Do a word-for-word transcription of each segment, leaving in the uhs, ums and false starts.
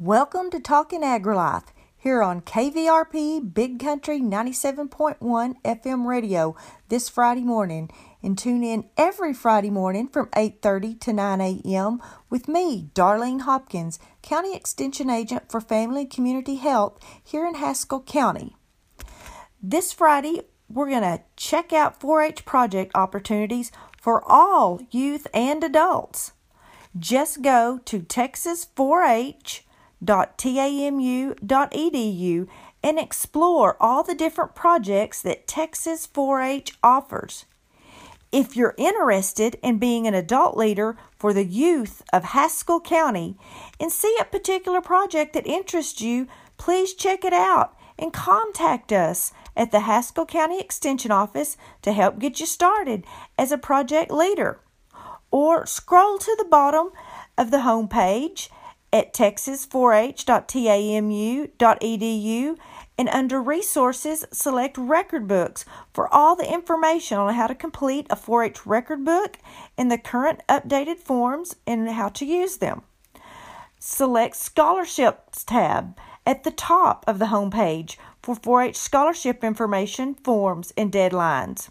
Welcome to Talking AgriLife here on K V R P Big Country ninety-seven point one F M radio this Friday morning, and tune in every Friday morning from eight thirty to nine a.m. with me, Darlene Hopkins, County Extension Agent for Family and Community Health here in Haskell County. This Friday, we're going to check out four H project opportunities for all youth and adults. Just go to texas four h dot tamu dot e d u and explore all the different projects that Texas four H offers. If you're interested in being an adult leader for the youth of Haskell County and see a particular project that interests you, please check it out and contact us at the Haskell County Extension Office to help get you started as a project leader. Or scroll to the bottom of the homepage at texas four h dot tamu dot e d u and under Resources, select Record Books for all the information on how to complete a four H record book and the current updated forms and how to use them. Select Scholarships tab at the top of the homepage for four H scholarship information, forms, and deadlines.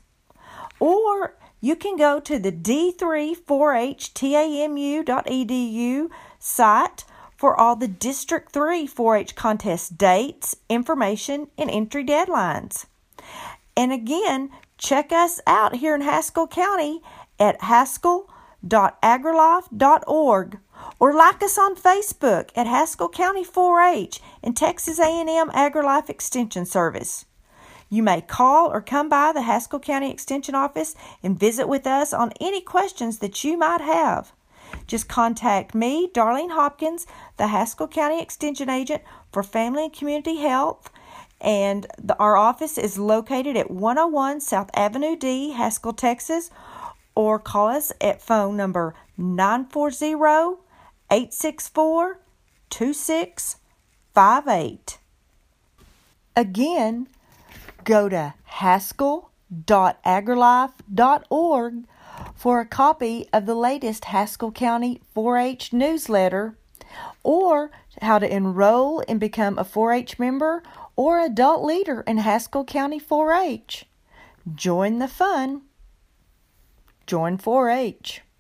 Or you can go to the D three four H tamu dot e d u site for all the District three four H contest dates, information, and entry deadlines. And again, check us out here in Haskell County at haskell dot agrilife dot org or like us on Facebook at Haskell County four H and Texas A and M AgriLife Extension Service. You may call or come by the Haskell County Extension Office and visit with us on any questions that you might have. Just contact me, Darlene Hopkins, the Haskell County Extension Agent for Family and Community Health, and the, our office is located at one oh one South Avenue D, Haskell, Texas, or call us at phone number nine four zero, eight six four, two six five eight. Again, go to haskell dot agrilife dot org for a copy of the latest Haskell County four H newsletter, or how to enroll and become a four H member or adult leader in Haskell County four H. Join the fun. Join four H.